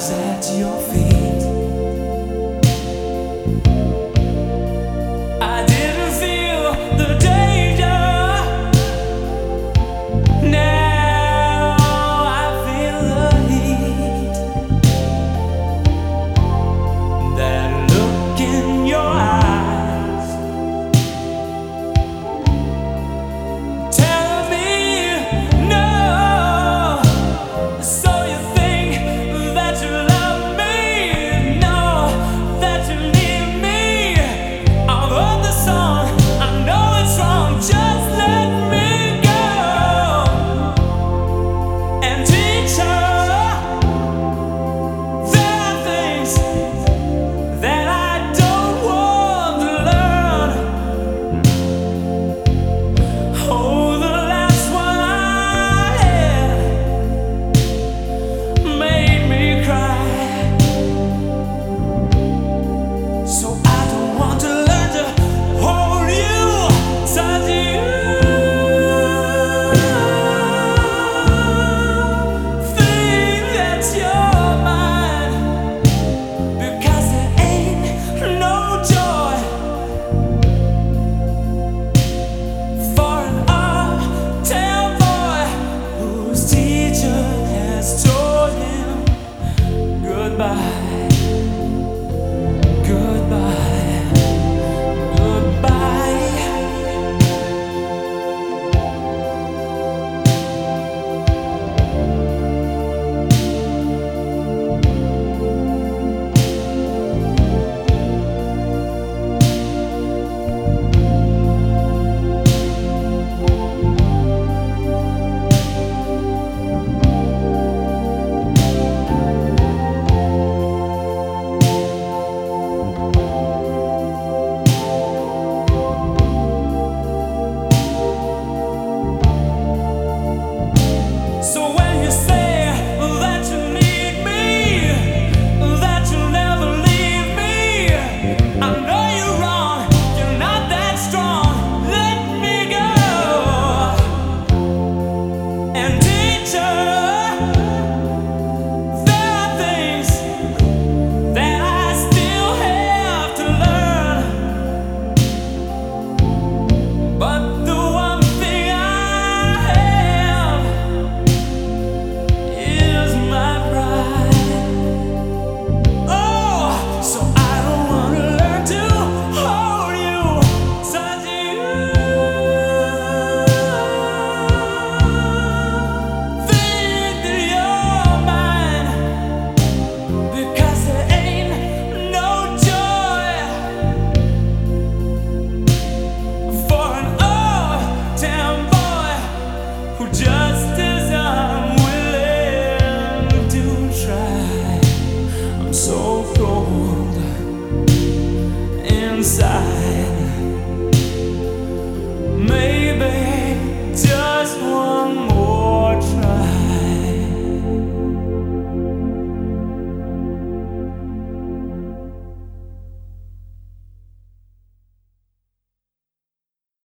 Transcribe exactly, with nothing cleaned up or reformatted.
lies at your feet. I didn't feel the danger. Now I feel the heat. That look in your eyes tell me no. So you think that you love me? No, that you need me. I've heard the song, I know it's wrong. Just let me go and teach her. There are things that I don't want to learn. Oh, the last one I had made me cry. So I don't want to learn to hold you, touch you, think that you're mine, because there ain't no joy for an uptown boy whose teacher has told him goodbye, goodbye, goodbye. So when you say that you need me, that you'll never leave me, I know you're wrong, you're not that strong. Let me go and teach her. There are things that I still have to learn, but the one thing I have is my pride. Oh, so I don't wanna learn to hold you, touch you, think that you're mine, because there ain't no joy for an uptown boy who just is unwilling to try. I'm so cold inside.